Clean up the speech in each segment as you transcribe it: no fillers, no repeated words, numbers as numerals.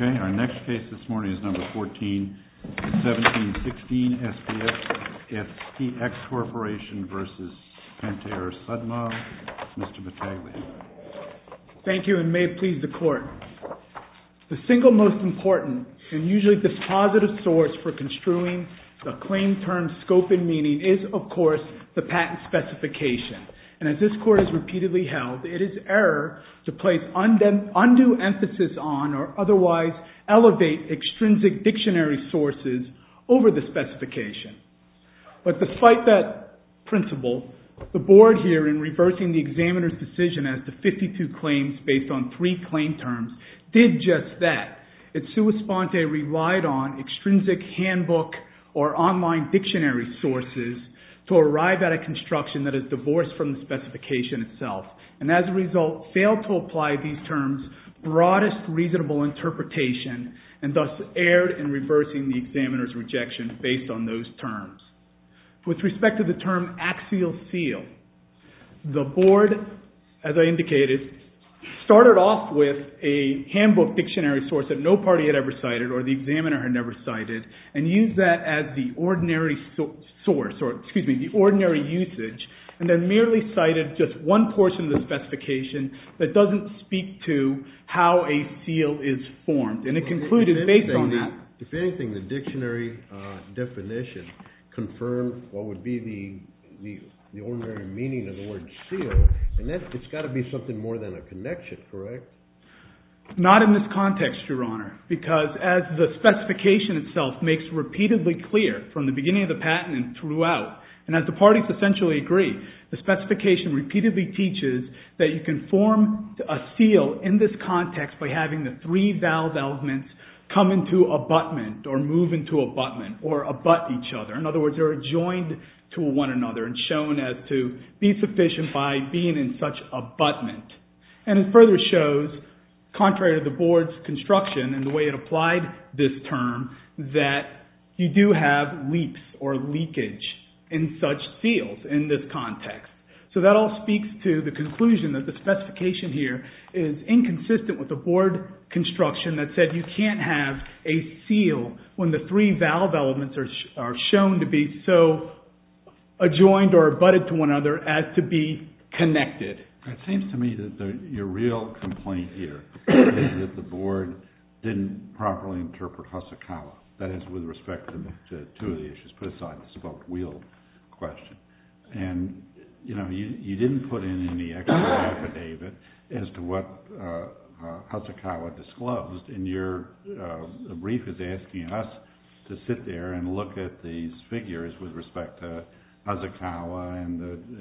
Okay, our next case this morning is number 14-1716, SPX Corporation versus Pentair Sudmo. Mr. Battaglia. Thank you, and may it please the Court. The single most important and usually dispositive source for construing the claim term scope and meaning is, of course, the patent specification. And as this Court has repeatedly held, it is error to place undue emphasis on or otherwise elevate extrinsic dictionary sources over the specification. But despite that principle, the Board here, in reversing the examiner's decision as to 52 claims based on 3 claim terms, did just that. It sua sponte relied on extrinsic handbook or online dictionary sources to arrive at a construction that is divorced from the specification itself, and as a result failed to apply these terms' broadest reasonable interpretation, and thus erred in reversing the examiner's rejection based on those terms. With respect to the term axial seal, the Board, as I indicated, started off with a handbook dictionary source that no party had ever cited or the examiner had never cited, and used that as the ordinary the ordinary usage, and then merely cited just one portion of the specification that doesn't speak to how a seal is formed. And it concluded based on that. If anything, the dictionary definition confirmed what would be the ordinary meaning of the word seal, and it's got to be something more than a connection, correct? Not in this context, Your Honor, because as the specification itself makes repeatedly clear from the beginning of the patent and throughout, and as the parties essentially agree, the specification repeatedly teaches that you can form a seal in this context by having the 3 valve elements come into abutment or move into abutment or abut each other. In other words, they're joined to one another and shown as to be sufficient by being in such abutment. And it further shows, contrary to the Board's construction and the way it applied this term, that you do have leaks or leakage in such seals in this context. So that all speaks to the conclusion that the specification here is inconsistent with the Board construction that said you can't have a seal when the 3 valve elements are shown to be so adjoined or abutted to one another as to be connected. It seems to me that your real complaint here is that the Board didn't properly interpret Hosokawa. That is, with respect to 2 of the issues, put aside the spoked wheel question. And, you didn't put in any extra affidavit as to what Hosokawa disclosed. And your brief is asking us to sit there and look at these figures with respect to Hosokawa and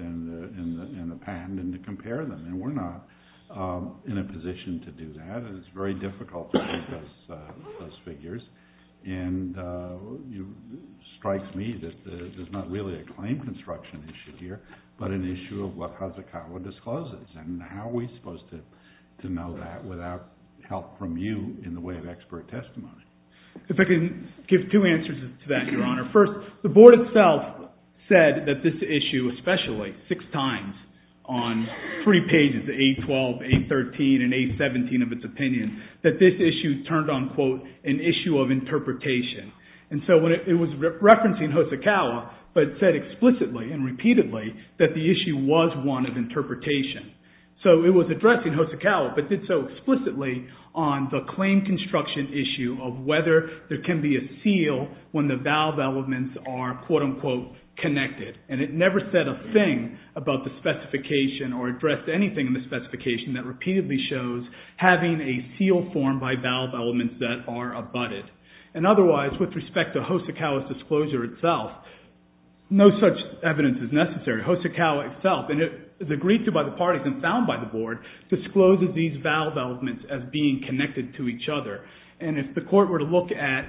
the patent and to compare them. And we're not in a position to do that. It's very difficult to read those figures. And it strikes me that there's not really a claim construction issue here, but an issue of what Hosokawa discloses. And how are we supposed to know that without help from you in the way of expert testimony? If I can give 2 answers to that, Your Honor. First, the Board itself said that this issue, especially 6 times on 3 pages, A12, A13, and A17 of its opinion, that this issue turned on, quote, an issue of interpretation. And so when it was referencing Hosokawa, but it said explicitly and repeatedly that the issue was one of interpretation. So it was addressing Hosokawa, but did so explicitly on the claim construction issue of whether there can be a seal when the valve elements are, quote-unquote, connected. And it never said a thing about the specification or addressed anything in the specification that repeatedly shows having a seal formed by valve elements that are abutted. And otherwise, with respect to Hosokawa's disclosure itself, no such evidence is necessary. Hosokawa itself, and it is agreed to by the parties and found by the Board, discloses these valve elements as being connected to each other. And if the Court were to look at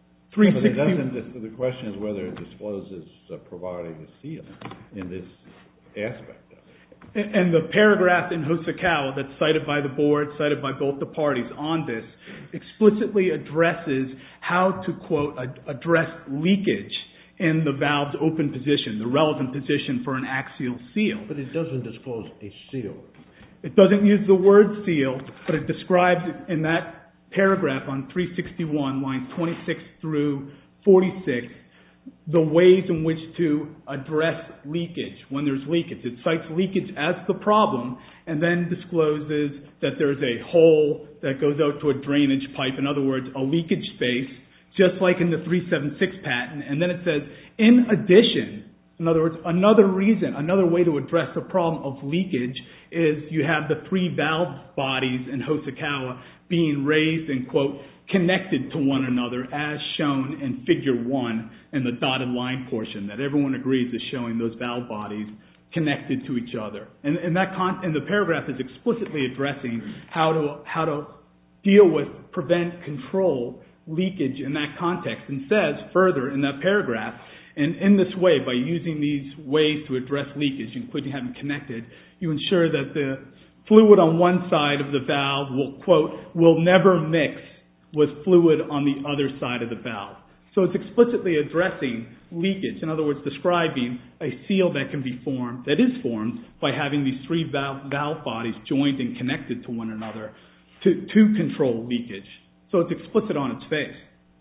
360... The question is whether it discloses providing a seal in this aspect of it. And the paragraph in Hosokawa that's cited by the Board, cited by both the parties on this, explicitly addresses how to, quote, address leakage in the valve's open position, the relevant position for an axial seal. But it doesn't disclose a seal. It doesn't use the word seal, but it describes in that paragraph on 361, lines 26 through 46, the ways in which to address leakage when there's leakage. It cites leakage as the problem and then discloses that there's a hole that goes out to a drainage pipe, in other words, a leakage space, just like in the 376 patent. And then it says, in addition, in other words, another way to address the problem of leakage is you have the three valve bodies in Hosokawa being raised and, quote, connected to one another as shown in figure 1 in the dotted line portion that everyone agrees is showing those valve bodies connected to each other. And the paragraph is explicitly addressing how to deal with, prevent, control leakage in that context, and says further in that paragraph, and in this way, by using these ways to address leakage, including having connected, you ensure that the fluid on one side of the valve will, quote, will never mix with fluid on the other side of the valve. So it's explicitly addressing leakage, in other words, describing a seal that can be formed, that is formed by having these three valve bodies joined and connected to one another to control leakage. So it's explicit on its face.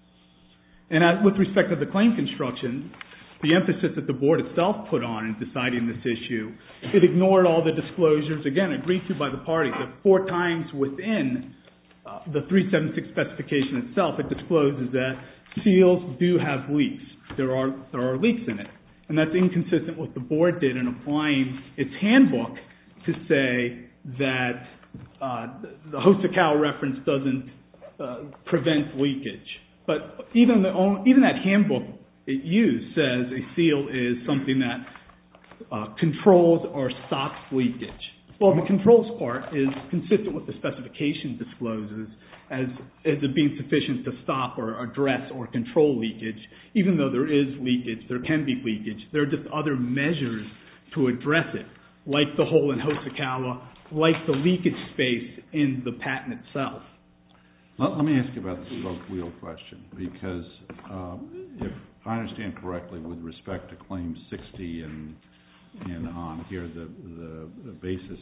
And with respect to the claim construction, the emphasis that the board itself put on in deciding this issue, it ignored all the disclosures, again, agreed to by the parties, that 4 times within the 376 specification itself, it discloses that seals do have leaks. There are leaks in it. And that's inconsistent with what the board did in applying its handbook to say that the Hosokawa reference doesn't prevent leakage. But even that handbook it used says a seal is something that controls or stops leakage. Well, the controls part is consistent with the specification discloses as it being sufficient to stop or address or control leakage. Even though there is leakage, there can be leakage, there are just other measures to address it, like the hole in Hosokawa, like the leakage space in the patent itself. Let me ask you about the spoke wheel question, because if I understand correctly, with respect to Claim 60 and on here, the basis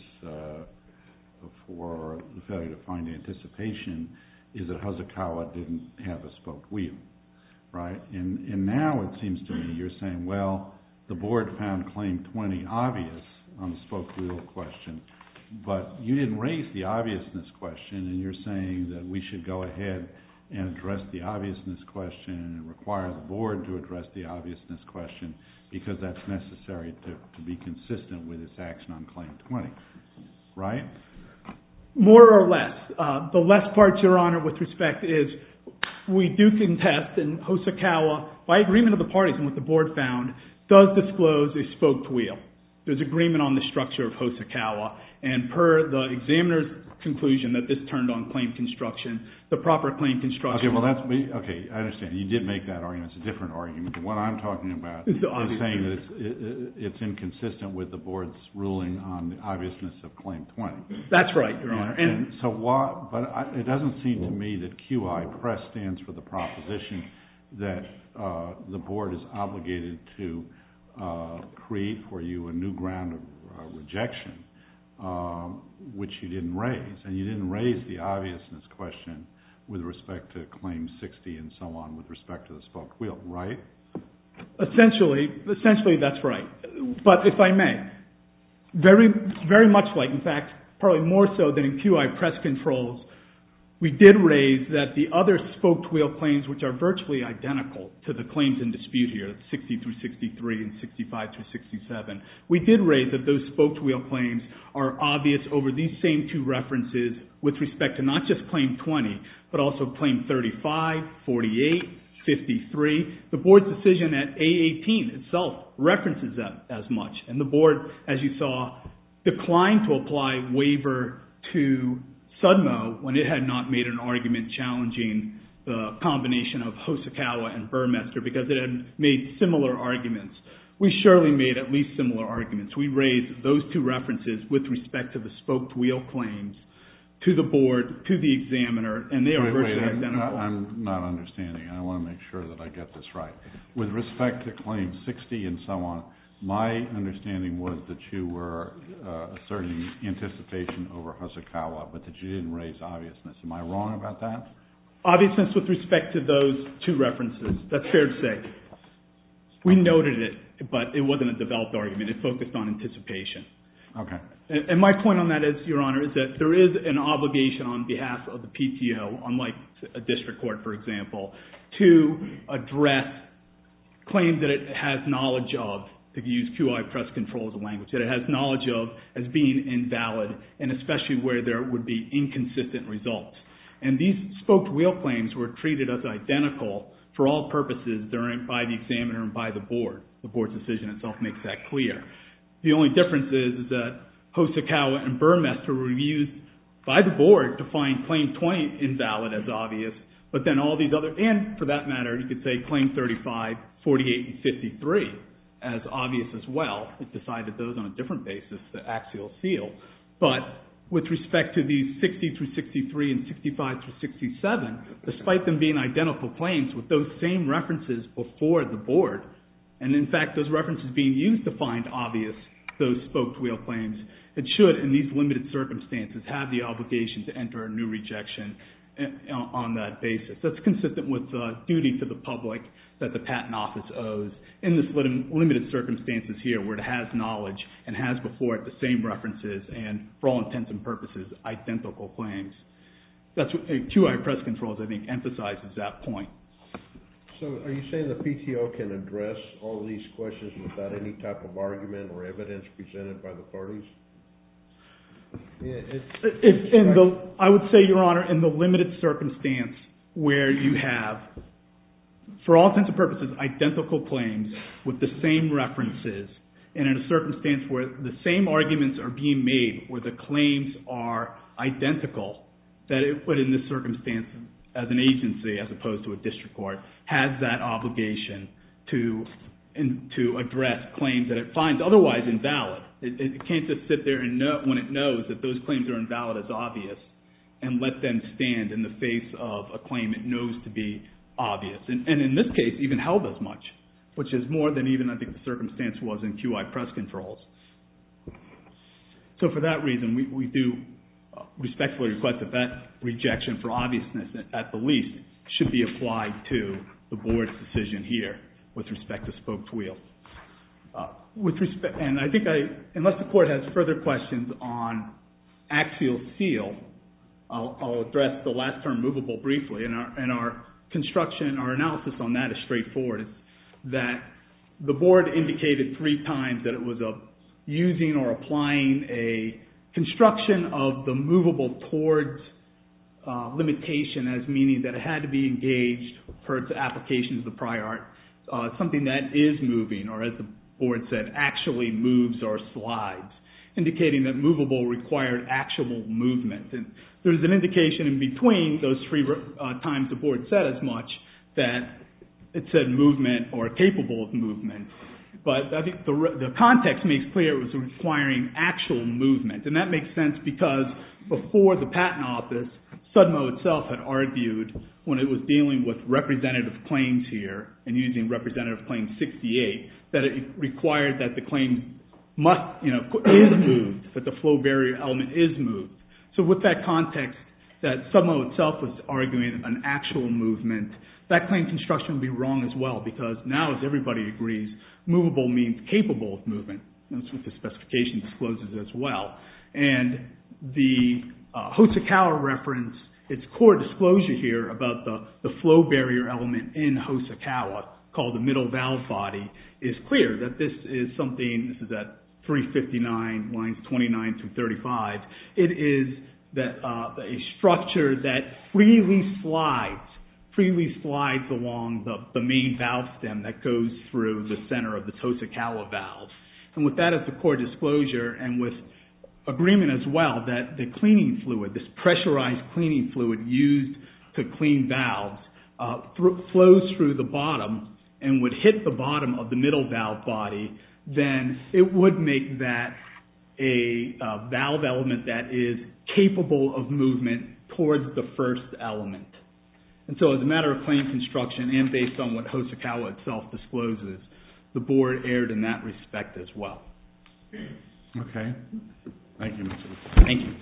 for the failure to find anticipation is that Hosokawa didn't have a spoked wheel, right? And now it seems to me you're saying, well, the board found Claim 20 obvious on the spoked wheel question, but you didn't raise the obviousness question, and you're saying that we should go ahead and address the obviousness question and require the board to address the obviousness question because that's necessary to be consistent with its action on Claim 20, right? More or less. The less part, Your Honor, with respect is we do contest, and Hosokawa, by agreement of the parties and what the board found, does disclose a spoked wheel. There's agreement on the structure of Hosokawa, and per the examiner's conclusion that this turned on claim construction, the proper claim construction... Okay, I understand. You did make that argument. It's a different argument. What I'm talking about is saying that it's inconsistent with the board's ruling on the obviousness of Claim 20. That's right, Your Honor. But it doesn't seem to me that QI Press stands for the proposition that the board is obligated to create for you a new ground of rejection, which you didn't raise. And you didn't raise the obviousness question with respect to Claim 60 and so on with respect to the spoked wheel, right? Essentially, that's right. But if I may, very, very much like, in fact, probably more so than in QI Press controls, we did raise that the other spoked wheel claims, which are virtually identical to the claims in dispute here, 60 through 63 and 65 through 67, we did raise that those spoked wheel claims are obvious over these same two references with respect to not just Claim 20, but also Claim 35, 48, 53. The board's decision at A18 itself references that as much. And the board, as you saw, declined to apply waiver to Sudmo when it had not made an argument challenging the combination of Hosokawa and Burmester because it had made similar arguments. We surely made at least similar arguments. We raised those two references with respect to the spoked wheel claims to the board, to the examiner, and they are virtually identical. I'm not understanding. I want to make sure that I get this right. With respect to Claim 60 and so on, My understanding was that you were asserting anticipation over Hosokawa, but that you didn't raise obviousness. Am I wrong about that? Obviousness with respect to those two references. That's fair to say. We noted it, but it wasn't a developed argument. It focused on anticipation. Okay. And my point on that is, Your Honor, is that there is an obligation on behalf of the PTO, unlike a district court, for example, to address claims that it has knowledge of, to use QI press control as a language, that it has knowledge of as being invalid, and especially where there would be inconsistent results. And these spoked wheel claims were treated as identical for all purposes by the examiner and by the board. The board's decision itself makes that clear. The only difference is that Hosokawa and Burmester were used by the board to find Claim 20 invalid as obvious, but then all these other, and for that matter, you could say Claim 35, 48, and 53 as obvious as well. It decided those on a different basis, the axial seal. But with respect to these 60 through 63 and 65 through 67, despite them being identical claims with those same references before the board, and in fact those references being used to find obvious those spoked wheel claims, it should, in these limited circumstances, have the obligation to enter a new rejection on that basis. That's consistent with the duty to the public that the Patent Office owes in this limited circumstances here where it has knowledge and has before it the same references and, for all intents and purposes, identical claims. That's what QI press controls, I think, emphasizes that point. So are you saying the PTO can address all these questions without any type of argument or evidence presented by the parties? I would say, Your Honor, in the limited circumstance where you have, for all intents and purposes, identical claims with the same references, and in a circumstance where the same arguments are being made, where the claims are identical, that it would, in this circumstance, as an agency, as opposed to a district court, has that obligation to address claims that it finds otherwise invalid. It can't just sit there and know, when it knows that those claims are invalid as obvious, and let them stand in the face of a claim it knows to be obvious. And in this case, even held as much, which is more than even, I think, the circumstance was in QI press controls. So for that reason, we do respectfully request that rejection for obviousness, at the least, should be applied to the board's decision here with respect to spoked wheel. And I think, unless the court has further questions on axial seal, I'll address the last term, movable, briefly. And our construction, our analysis on that is straightforward. It's that the board indicated 3 times that it was using or applying a construction of the movable towards limitation as meaning that it had to be engaged for its application of the prior art, something that is moving, or as the board said, actually moves or slides, indicating that movable required actual movement. And there's an indication in between those 3 times the board said as much that it said movement or capable of movement. But I think the context makes clear it was requiring actual movement. And that makes sense because before the Patent Office, SUDMO itself had argued when it was dealing with representative claims here and using representative claim 68 that it required that the claim is moved, that the flow barrier element is moved. So with that context, that SUDMO itself was arguing an actual movement, that claim construction would be wrong as well, because now, as everybody agrees, movable means capable of movement. That's what the specification discloses as well. And the Hosokawa reference, its core disclosure here about the flow barrier element in Hosokawa, called the middle valve body, is clear that this is something, this is at 359, lines 29 through 35, it is that a structure that freely slides along the main valve stem that goes through the center of the Hosokawa valve. And with that as the core disclosure, and with agreement as well that the cleaning fluid, this pressurized cleaning fluid used to clean valves, flows through the bottom and would hit the bottom of the middle valve body, then it would make that a valve element that is capable of movement towards the first element. And so as a matter of claim construction and based on what Hosokawa itself discloses, the board erred in that respect as well. Okay. Thank you, Mr. Thank you.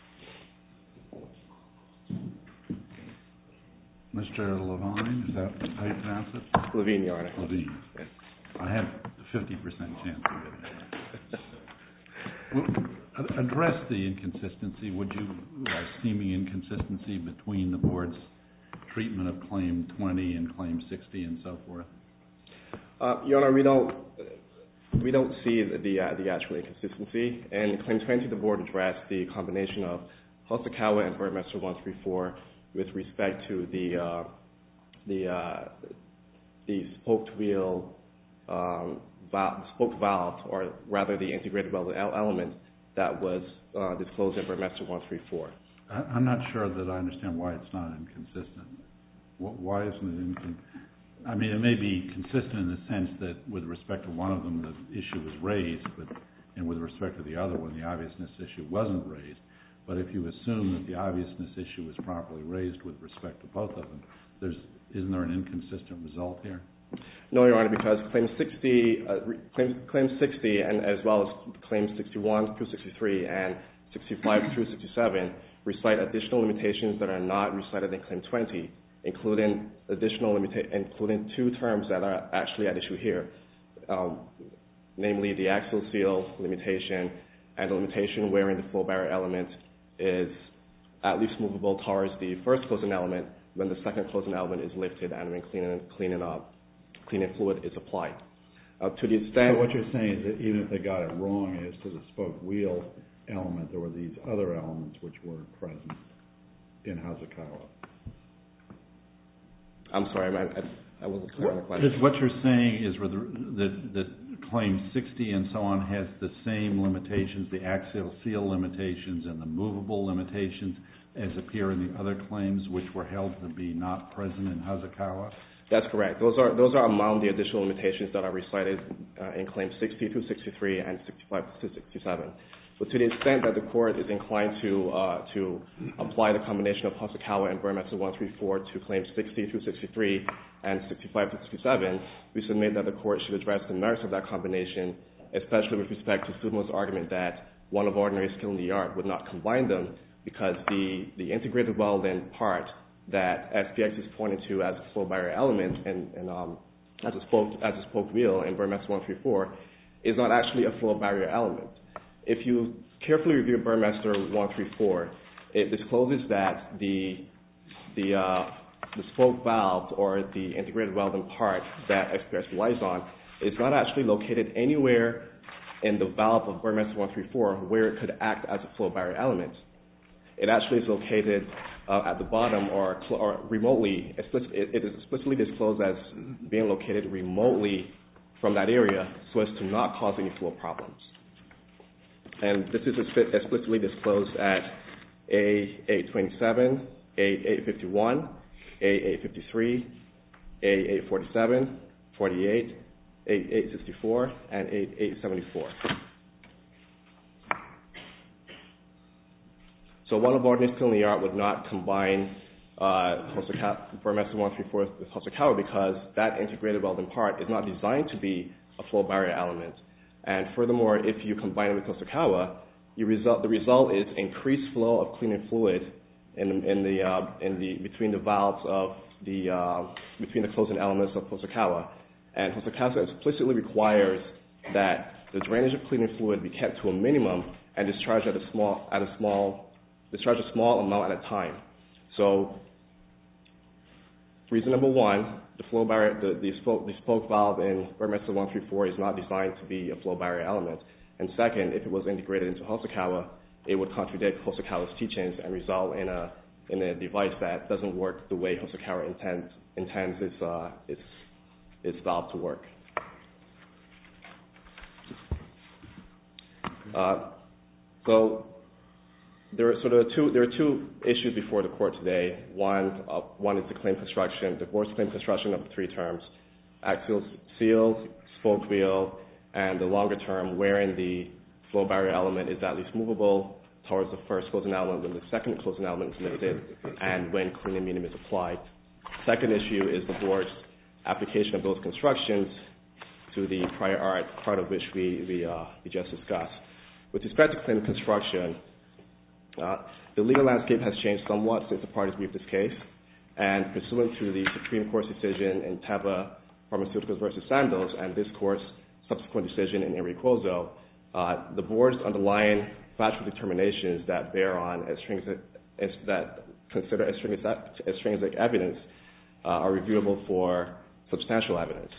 Mr. Levine, is that how you pronounce it? Levine, Your Honor. Levine. Yes. I have a 50% chance of getting it. Well, address the inconsistency, would you, seeming inconsistency between the board's treatment of Claim 20 and Claim 60 and so forth? Your Honor, we don't see the actual inconsistency. In Claim 20, the board addressed the combination of Hosokawa and Burmester 134 with respect to the spoked wheel spoke valve, or rather the integrated welded element that was disclosed in Burmester 134. I'm not sure that I understand why it's not inconsistent. Why isn't it inconsistent? I mean, it may be consistent in the sense that with respect to one of them, the issue was raised, and with respect to the other one, the obviousness issue wasn't raised. But if you assume that the obviousness issue was properly raised with respect to both of them, isn't there an inconsistent result here? No, Your Honor, because Claim 60, and as well as Claims 61 through 63 and 65 through 67 recite additional limitations that are not recited in Claim 20, including two terms that are actually at issue here, namely the axial seal limitation and the limitation wherein the flow barrier element is at least movable towards the first closing element when the second closing element is lifted and when cleaning fluid is applied. To the extent... So what you're saying is that even if they got it wrong as to the spoke wheel element, there were these other elements which were present in Hosokawa. I'm sorry, I wasn't clear on the question. What you're saying is that Claim 60 and so on has the same limitations, the axial seal limitations and the movable limitations as appear in the other claims which were held to be not present in Hosokawa? That's correct. Those are among the additional limitations that are recited in Claims 60 through 63 and 65 to 67. But to the extent that the Court is inclined to apply the combination of Hosokawa and Burmester 134 to Claims 60 through 63 and 65 to 67, we submit that the Court should address the merits of that combination, especially with respect to Sumo's argument that one of ordinary skill in the art would not combine them because the integrated welding part that SPX is pointing to as a flow barrier element and as a spoke wheel in Burmester 134 is not actually a flow barrier element. If you carefully review Burmester 134, it discloses that the spoke valve or the integrated welding part that SPX relies on is not actually located anywhere in the valve of Burmester 134 where it could act as a flow barrier element. It actually is located at the bottom or remotely. It is explicitly disclosed as being located remotely from that area so as to not cause any flow problems. And this is explicitly disclosed at A827, A851, A853, A847, 48, A864, and A874. So one of ordinary skill in the art would not combine Burmester 134 with Hosokawa because that integrated welding part is not designed to be a flow barrier element. And furthermore, if you combine it with Hosokawa, the result is increased flow of cleaning fluid between the valves of between the closing elements of Hosokawa. And Hosokawa explicitly requires that the drainage of cleaning fluid be kept to a minimum and discharged a small amount at a time. So, reason number one, the flow barrier, the spoke valve in Burmester 134 is not designed to be a flow barrier element. And second, if it was integrated into Hosokawa, it would contradict Hosokawa's teachings and result in a device that doesn't work the way Hosokawa intends its valve to work. So there are two issues before the court today. One is the claim construction, the board's claim construction of the three terms: axial seal, spoke wheel, and the longer term wherein the flow barrier element is at least movable towards the first closing element when the second closing element is lifted and when cleaning medium is applied. Second issue is the board's application of those constructions to the prior art, part of which we just discussed. With respect to claim construction, the legal landscape has changed somewhat since the parties briefed this case, and pursuant to the Supreme Court's decision in Teva Pharmaceuticals versus Sandoz and this Court's subsequent decision in Enriquoso, the Board's underlying factual determinations that bear on that consider extrinsic evidence are reviewable for substantial evidence,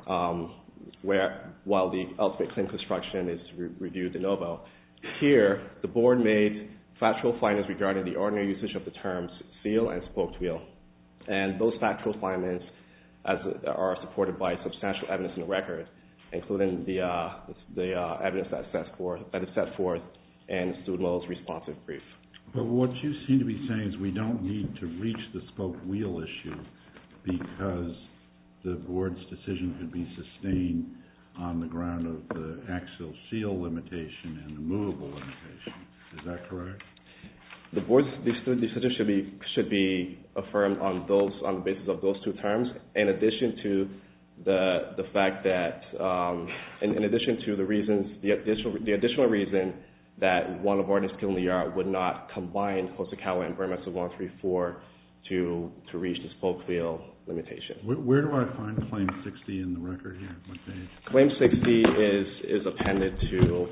while the ultimate claim construction is reviewed de novo. Here, the Board made factual findings regarding the ordinary usage of the terms seal and spoked wheel, and those factual findings are supported by substantial evidence in the record, including the evidence that is set forth in Sudmo's responsive brief. But what you seem to be saying is we don't need to reach the spoked wheel issue because the Board's decision could be sustained on the ground of the axial seal limitation and the movable limitation. Is that correct? The Board's decision should be affirmed on the basis of those two terms, in addition to the fact that, in addition to the additional reason that one of ordinary skill in the art would not combine Hosokawa and Burmester 134 to reach the spoked wheel limitation. Where do I find Claim 60 in the record here? What page? Claim 60 is appended to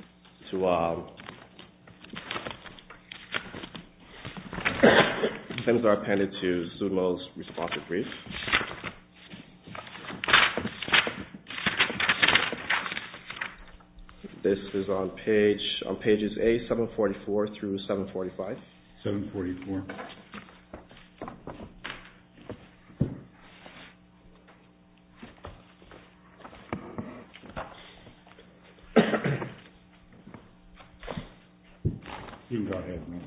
claims are appended to Sudmo's responsive brief. This is on pages A744 through 745. 744. You can go ahead, man.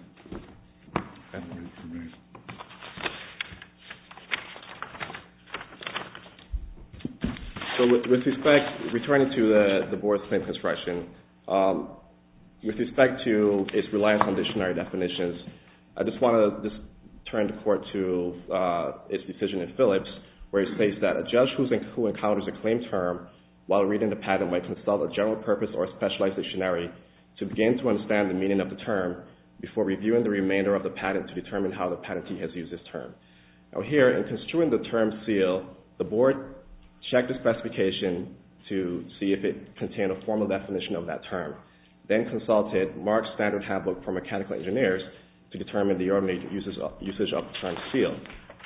So with respect, returning to the Board's claim construction, with respect to its reliance on dictionary definitions, I just want to turn the Court to its decision in Phillips, where it states that a judge who encounters a claim term while reading the patent might consult a general purpose or specialized dictionary to begin to understand the meaning of the term before reviewing the remainder of the patent to determine how the patentee has used this term. Now here, in construing the term seal, the Board checked the specification to see if it contained a formal definition of that term, then consulted Mark's Standard Handbook for Mechanical Engineers to determine the ordinary usage of the term seal.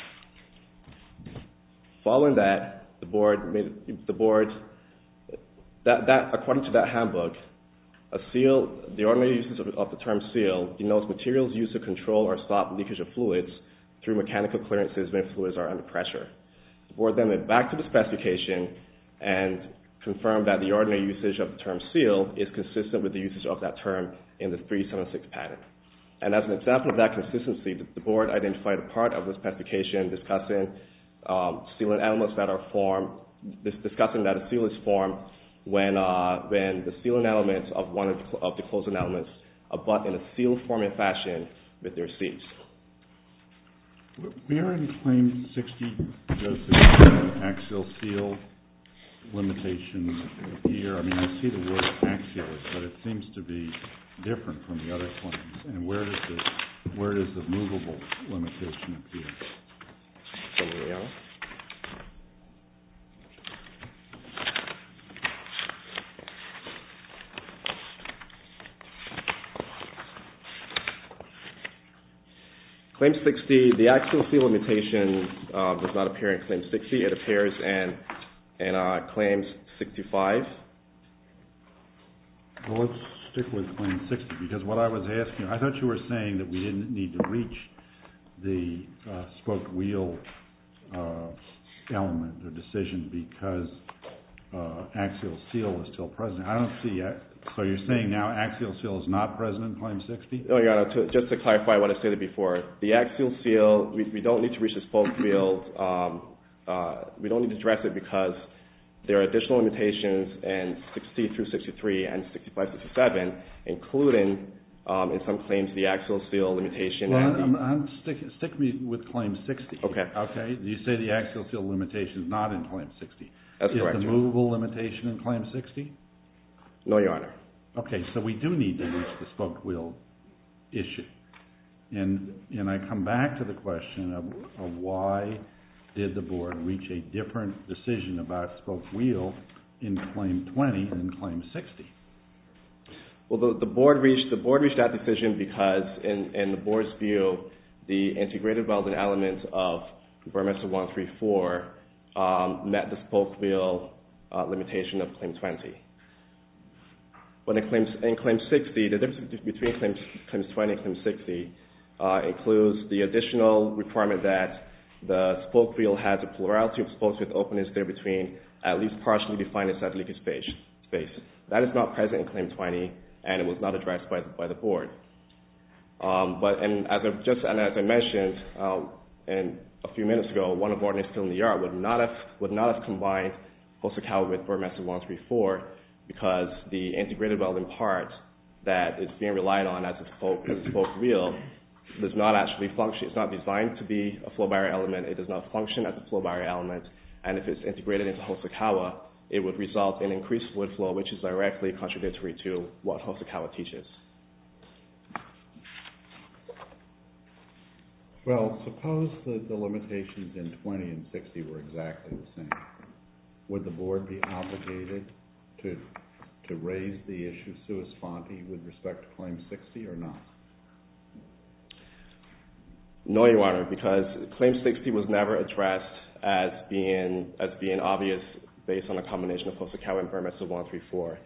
Following that, according to that handbook, a seal, the ordinary usage of the term seal denotes materials used to control or stop leakage of fluids through mechanical clearances when fluids are under pressure. The Board then went back to the specification and confirmed that the ordinary usage of the term seal is consistent with the usage of that term in the 376 patent. And as an example of that consistency, the Board identified a part of the specification discussing sealant elements that are formed, discussing that a seal is formed when the sealant elements of one of the closing elements abut in a seal-forming fashion with their seats. Where in Claim 60 does the axial seal limitation appear? I mean, I see the word axial, but it seems to be different from the other claims. And where does the movable limitation appear? Claim 60, the axial seal limitation does not appear in Claim 60. It appears in Claim 65. Well, let's stick with Claim 60, because what I was asking, I thought you were saying that we didn't need to reach the spoked wheel element or decision because axial seal is still present. I don't see it. So you're saying now axial seal is not present in Claim 60? No, Your Honor, just to clarify what I stated before, the axial seal, we don't need to reach the spoked wheel. We don't need to address it because there are additional limitations in 60 through 63 and 65, 67, including in some claims the axial seal limitation. Well, stick me with Claim 60. Okay. Okay. You say the axial seal limitation is not in Claim 60. That's correct. Is the movable limitation in Claim 60? No, Your Honor. Okay, so we do need to reach the spoke wheel issue. And I come back to the question of why did the board reach a different decision about spoke wheel in Claim 20 than Claim 60? Well, the board reached that decision because, in the board's view, the integrated welding element of Burmester 134 met the spoke wheel limitation of Claim 20. But in Claim 60, the difference between Claims 20 and Claim 60 includes the additional requirement that the spoke wheel has a plurality of spokes with openings there between at least partially defined inside leakage space. That is not present in Claim 20, and it was not addressed by the board. As I mentioned a few minutes ago, one of ordinary skill in the art would not have combined Hosokawa with Burmester 134 because the integrated welding part that is being relied on as a spoke wheel does not actually function. It's not designed to be a flow barrier element. It does not function as a flow barrier element. And if it's integrated into Hosokawa, it would result in increased fluid flow, which is directly contradictory to what Hosokawa teaches. Well, suppose the limitations in 20 and 60 were exactly the same. Would the board be obligated to raise the issue sua sponte with respect to Claim 60 or not? No, Your Honor, because Claim 60 was never addressed as being obvious based on a combination of Hosokawa and Burmester 134.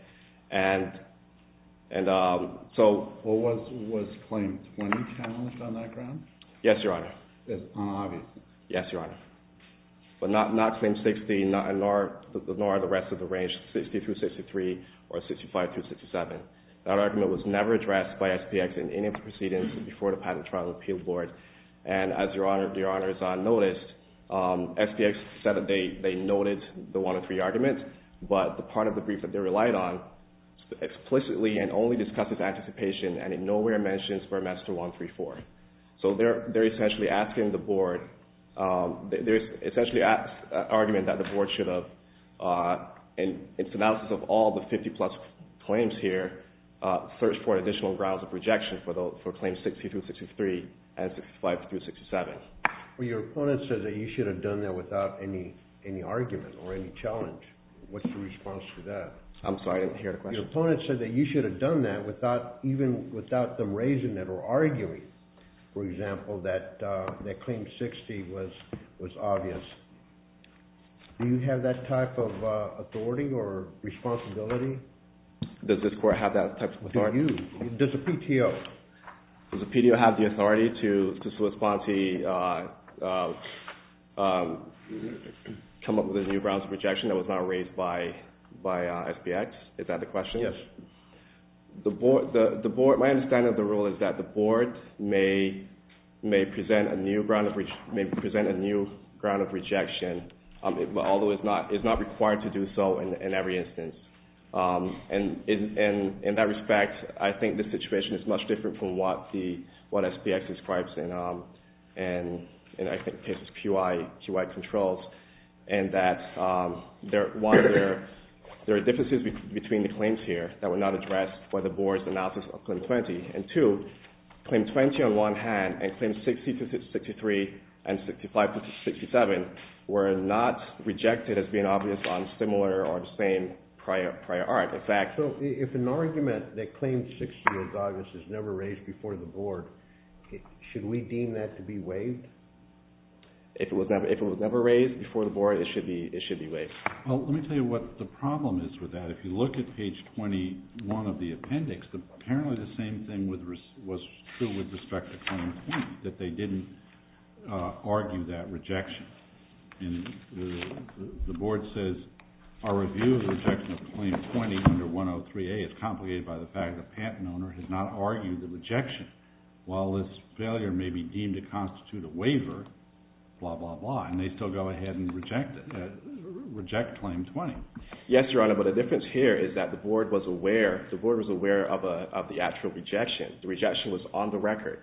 Was Claim 20 challenged on that ground? Yes, Your Honor. As unobvious? Yes, Your Honor. But not Claim 60, nor the rest of the range, 60 through 63 or 65 through 67. That argument was never addressed by SPX in any of the proceedings before the Patent Trial and Appeal Board. And as Your Honors noticed, SPX said that they noted the 103 argument, but the part of the brief that they relied on explicitly and only discusses anticipation, and it nowhere mentions Burmester 134. So they're essentially asking the board, there's essentially an argument that the board should have, in its analysis of all the 50-plus claims here, searched for additional grounds of rejection for Claims 60 through 63 and 65 through 67. Well, your opponent says that you should have done that without any argument or any challenge. What's the response to that? I'm sorry, I didn't hear the question. Your opponent said that you should have done that without them raising it or arguing. For example, that Claim 60 was obvious. Do you have that type of authority or responsibility? Does this court have that type of authority? Does the PTO? Does the PTO have the authority to sua sponte come up with a new grounds of rejection that was not raised by SPX? Is that the question? Yes. The board. My understanding of the rule is that the board may present a new ground of rejection, although it's not required to do so in every instance. And in that respect, I think this situation is much different from what SPX describes in I think cases QI controls, and that there are differences between the claims here that were not addressed by the board's analysis of Claim 20, and two, Claim 20 on one hand and Claims 60 to 63 and 65 to 67 were not rejected as being obvious on similar or the same prior art. In fact, so if an argument that Claim 60 is obvious is never raised before the board, should we deem that to be waived? If it was never raised before the board, it should be waived. Well, let me tell you what the problem is with that. If you look at page 21 of the appendix, apparently the same thing was true with respect to Claim 20, that they didn't argue that rejection. And the board says, our review of the rejection of Claim 20 under 103A is complicated by the fact that the patent owner has not argued the rejection. While this failure may be deemed to constitute a waiver, blah, blah, blah, and they still go ahead and reject Claim 20. Yes, Your Honor, but the difference here is that the board was aware of the actual rejection. The rejection was on the record.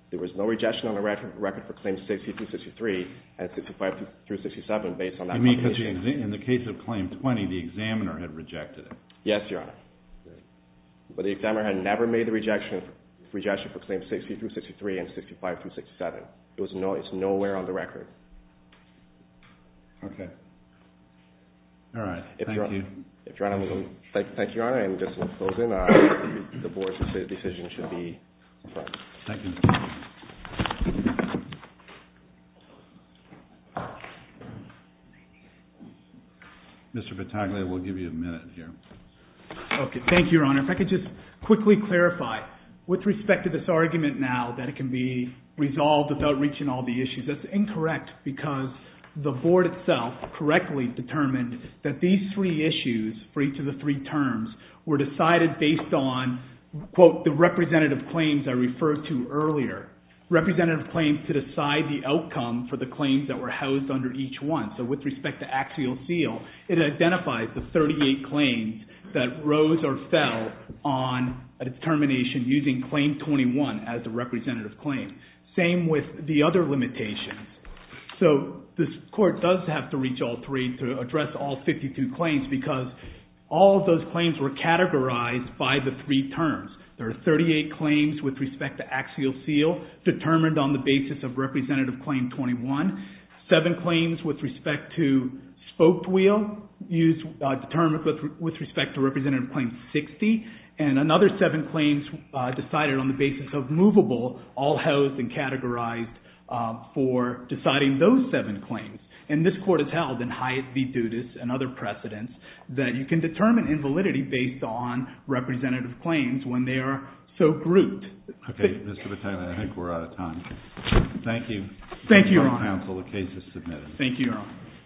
There was no rejection on the record for claims 60 through 63 and 65 through 67 based on that. You mean because in the case of claim 20, the examiner had rejected it? Yes, Your Honor. But the examiner had never made the rejection for claims 60 through 63 and 65 through 67. It's nowhere on the record. Okay. All right. Thank you. If Your Honor, thank you, Your Honor, and just in closing, the board's decision should be affirmed. Thank you. Mr. Battaglia, we'll give you a minute here. Okay, thank you, Your Honor. If I could just quickly clarify, with respect to this argument now that it can be resolved without reaching all the issues, that's incorrect because the board itself correctly determined that these three issues for each of the three terms were decided based on, quote, the representative claims I referred to earlier. Representative claims to decide the outcome for the claims that were housed under each one. So with respect to axial seal, it identifies the 38 claims that rose or fell on a determination using claim 21 as a representative claim. Same with the other limitations. So this court does have to reach all three to address all 52 claims because all of those claims were categorized by the three terms. There are 38 claims with respect to axial seal determined on the basis of representative claim 21, 7 claims with respect to spoked wheel determined with respect to representative claim 60, and another 7 claims decided on the basis of movable, all housed and categorized for deciding those 7 claims. And this court has held in Hyatt v. Dudas and other precedents that you can determine invalidity based on representative claims when they are so grouped. Okay, Mr. Battaglia, I think we're out of time. Thank you. Thank you, Your Honor. Counsel, the case is submitted. Thank you, Your Honor.